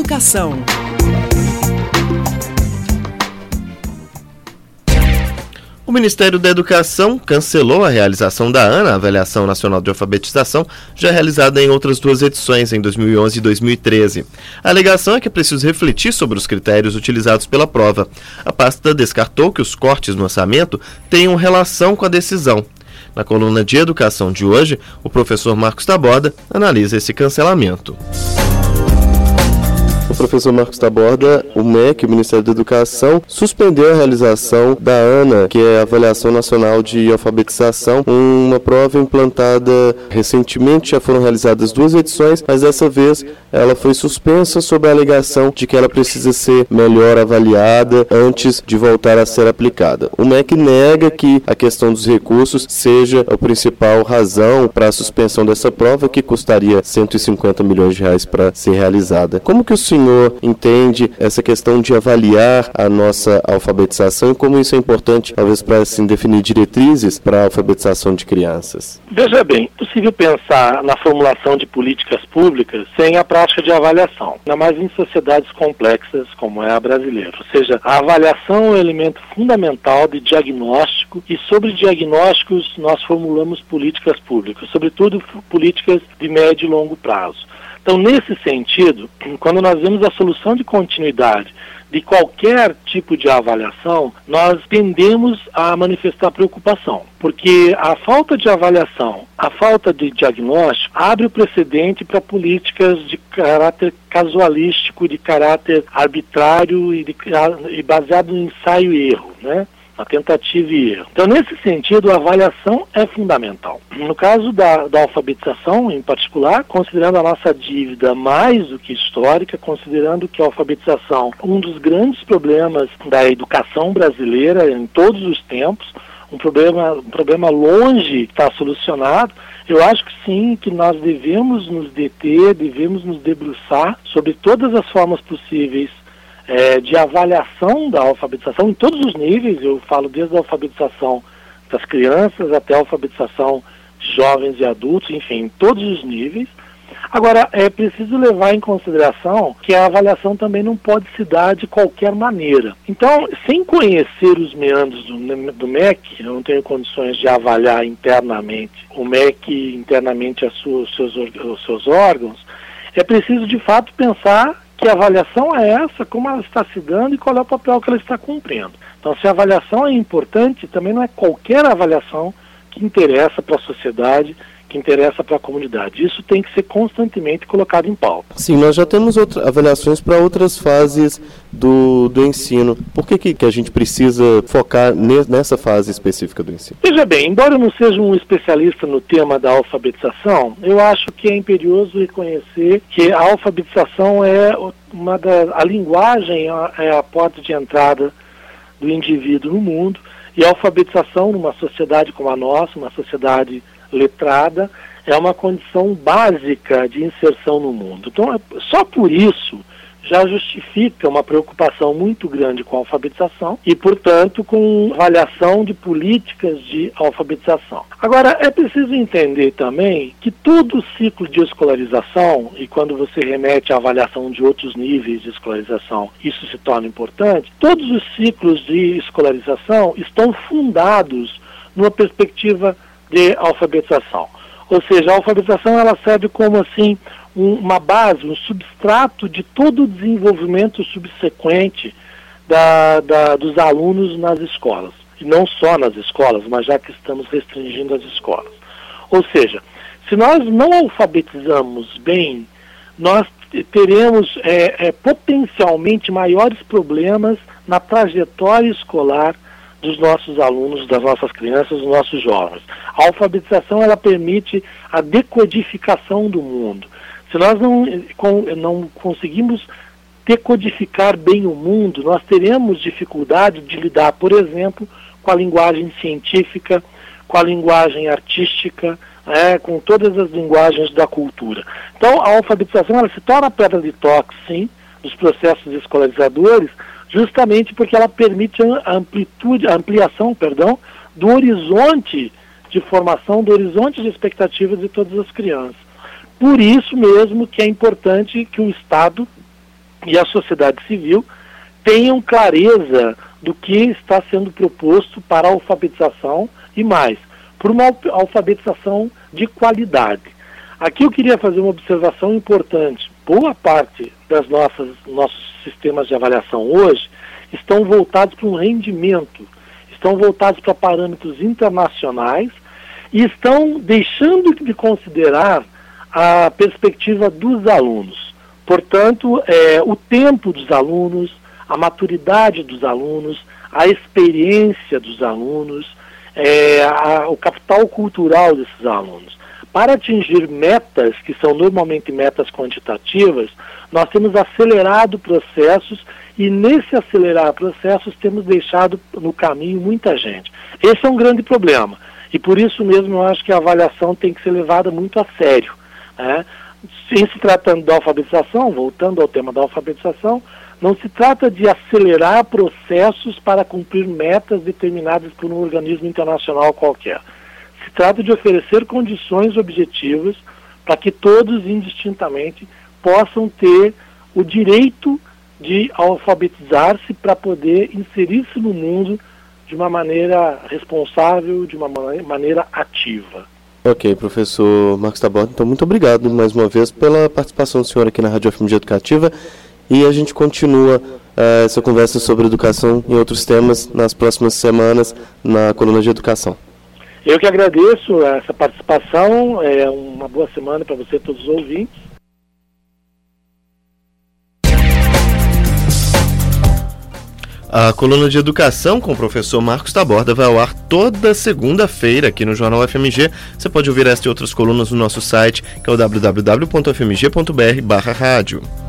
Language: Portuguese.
Educação. O Ministério da Educação cancelou a realização da ANA, a Avaliação Nacional de Alfabetização, já realizada em outras duas edições, em 2011 e 2013. A alegação é que é preciso refletir sobre os critérios utilizados pela prova. A pasta descartou que os cortes no orçamento tenham relação com a decisão. Na coluna de Educação de hoje, o professor Marcos Taborda analisa esse cancelamento. O professor Marcos Taborda, o MEC, o Ministério da Educação, suspendeu a realização da ANA, que é a Avaliação Nacional de Alfabetização, uma prova implantada recentemente. Já foram realizadas duas edições, mas dessa vez ela foi suspensa sob a alegação de que ela precisa ser melhor avaliada antes de voltar a ser aplicada. O MEC nega que a questão dos recursos seja a principal razão para a suspensão dessa prova, que custaria R$150 milhões para ser realizada. Como que o senhor entende essa questão de avaliar a nossa alfabetização e como isso é importante, talvez, para assim, definir diretrizes para a alfabetização de crianças? Veja bem, é possível pensar na formulação de políticas públicas sem a prática de avaliação, ainda mais em sociedades complexas como é a brasileira. Ou seja, a avaliação é um elemento fundamental de diagnóstico, e sobre diagnósticos nós formulamos políticas públicas, sobretudo políticas de médio e longo prazo. Então, nesse sentido, quando nós vemos a solução de continuidade de qualquer tipo de avaliação, nós tendemos a manifestar preocupação, porque a falta de avaliação, a falta de diagnóstico, abre o precedente para políticas de caráter casualístico, de caráter arbitrário e baseado em ensaio e erro, né? A tentativa e erro. Então, nesse sentido, a avaliação é fundamental. No caso da alfabetização, em particular, considerando a nossa dívida mais do que histórica, considerando que a alfabetização é um dos grandes problemas da educação brasileira em todos os tempos, um problema longe de estar solucionado, eu acho que sim, que nós devemos nos deter, devemos nos debruçar sobre todas as formas possíveis de avaliação da alfabetização em todos os níveis. Eu falo desde a alfabetização das crianças até a alfabetização de jovens e adultos, enfim, em todos os níveis. Agora, é preciso levar em consideração que a avaliação também não pode se dar de qualquer maneira. Então, sem conhecer os meandros do MEC, eu não tenho condições de avaliar internamente o MEC, internamente os seus órgãos, é preciso de fato pensar que a avaliação é essa, como ela está se dando e qual é o papel que ela está cumprindo. Então, se a avaliação é importante, também não é qualquer avaliação que interessa para a sociedade, que interessa para a comunidade. Isso tem que ser constantemente colocado em pauta. Sim, nós já temos avaliações para outras fases do ensino. Por que a gente precisa focar nessa fase específica do ensino? Veja bem, embora eu não seja um especialista no tema da alfabetização, eu acho que é imperioso reconhecer que a alfabetização é a linguagem é a porta de entrada do indivíduo no mundo, e a alfabetização numa sociedade como a nossa, uma sociedade letrada, é uma condição básica de inserção no mundo. Então, só por isso já justifica uma preocupação muito grande com a alfabetização e, portanto, com avaliação de políticas de alfabetização. Agora, é preciso entender também que todo o ciclo de escolarização, e quando você remete à avaliação de outros níveis de escolarização, isso se torna importante, todos os ciclos de escolarização estão fundados numa perspectiva de alfabetização. Ou seja, a alfabetização ela serve como assim uma base, um substrato de todo o desenvolvimento subsequente dos alunos nas escolas. E não só nas escolas, mas já que estamos restringindo as escolas. Ou seja, se nós não alfabetizamos bem, nós teremos potencialmente maiores problemas na trajetória escolar dos nossos alunos, das nossas crianças, dos nossos jovens. A alfabetização ela permite a decodificação do mundo. Se nós não conseguimos decodificar bem o mundo, nós teremos dificuldade de lidar, por exemplo, com a linguagem científica, com a linguagem artística, com todas as linguagens da cultura. Então, a alfabetização ela se torna pedra de toque, sim, dos processos escolarizadores, justamente porque ela permite a ampliação do horizonte de formação, do horizonte de expectativas de todas as crianças. Por isso mesmo que é importante que o Estado e a sociedade civil tenham clareza do que está sendo proposto para a alfabetização e mais, por uma alfabetização de qualidade. Aqui eu queria fazer uma observação importante. Boa parte das nossos sistemas de avaliação hoje estão voltados para um rendimento, estão voltados para parâmetros internacionais e estão deixando de considerar a perspectiva dos alunos. Portanto, o tempo dos alunos, a maturidade dos alunos, a experiência dos alunos, o capital cultural desses alunos. Para atingir metas, que são normalmente metas quantitativas, nós temos acelerado processos e nesse acelerar processos temos deixado no caminho muita gente. Esse é um grande problema e por isso mesmo eu acho que a avaliação tem que ser levada muito a sério, né? Em se tratando da alfabetização, voltando ao tema da alfabetização, não se trata de acelerar processos para cumprir metas determinadas por um organismo internacional qualquer. Se trata de oferecer condições objetivas para que todos, indistintamente, possam ter o direito de alfabetizar-se para poder inserir-se no mundo de uma maneira responsável, de uma maneira ativa. Ok, professor Marcos Taborda, então muito obrigado mais uma vez pela participação do senhor aqui na Rádio FMG Educativa e a gente continua essa conversa sobre educação e outros temas nas próximas semanas na coluna de educação. Eu que agradeço essa participação, uma boa semana para você e todos os ouvintes. A coluna de educação com o professor Marcos Taborda vai ao ar toda segunda-feira aqui no Jornal FMG. Você pode ouvir esta e outras colunas no nosso site, que é o www.fmg.br/rádio.